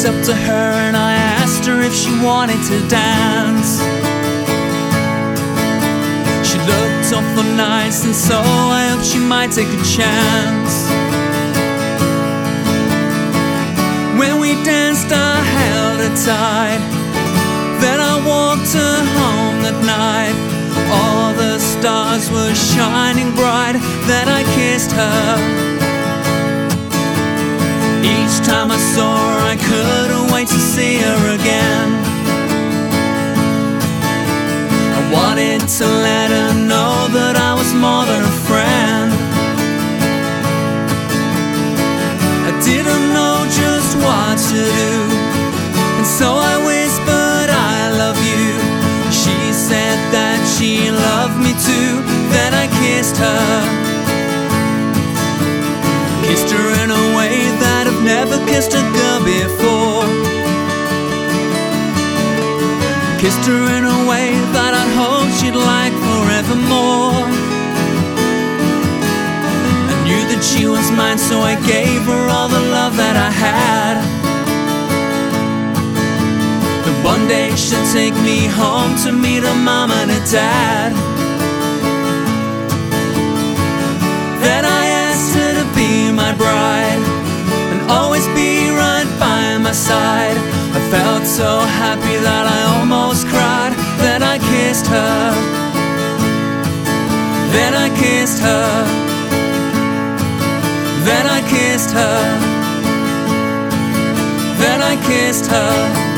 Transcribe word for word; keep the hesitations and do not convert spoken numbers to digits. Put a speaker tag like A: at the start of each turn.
A: walked up to her and I asked her if she wanted to dance. She looked awful nice, and so I hoped she might take a chance. When we danced I held her tight, then I walked her home that night. All the stars were shining bright, then I kissed her. Each time I saw her I couldn't wait to see her again. I wanted to let her know that I was more than a friend. I didn't know just what to do, and so I whispered, I love you. She said that she loved me too, then I kissed her. Kissed her in a way that I've never kissed a girl before. Kissed her in a way that I hoped she'd like forevermore. I knew that she was mine, so I gave her all the love that I had. But one day she'll take me home to meet her mom and her dad. Then I asked her to be my bride and always be right by my side. I felt so happy that I almost cried. Then I kissed her. Then I kissed her. Then I kissed her. Then I kissed her.